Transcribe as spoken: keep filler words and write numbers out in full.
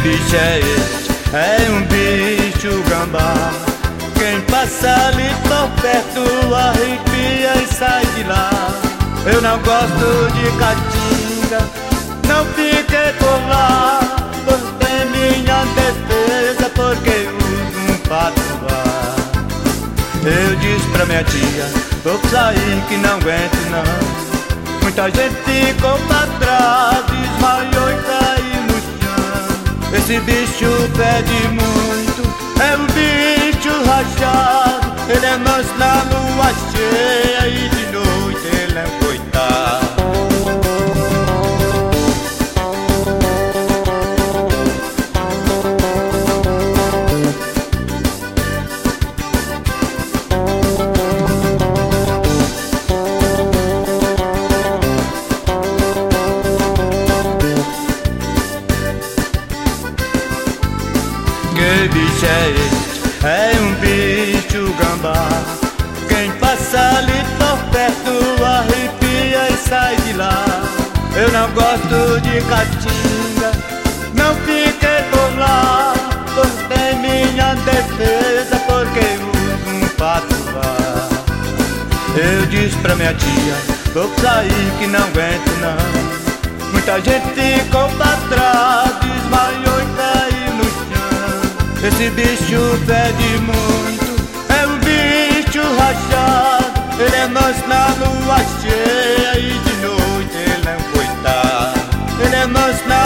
bicho é esse? É um bicho gambá. Quem passa ali por perto arrepia e sai de lá. Eu não gosto de caatinga, não fiquei por lá. Você tem minha defesa porque uso um patuá. Eu disse pra minha tia, vou sair que não aguento não. Muita gente ficou pra trás, desmaiou e caiu no chão. Esse bicho pede muito, é um bicho rachado. Ele é manso na lua cheia e de noite ele é um coitado. Que bicho é esse? É um bicho gambá. Quem passa ali por perto arrepia e sai de lá. Eu não gosto de caatinga, não fiquei por lá. Você tem minha defesa porque uso um patuá. Eu disse pra minha tia, vou sair que não aguento não. Muita gente ficou pra trás, desmaiou e caiu no chão. Esse bicho pede muito, é um bicho rachado. Ele é manso na lua cheia e de noite ele é um coitado. Ele é manso na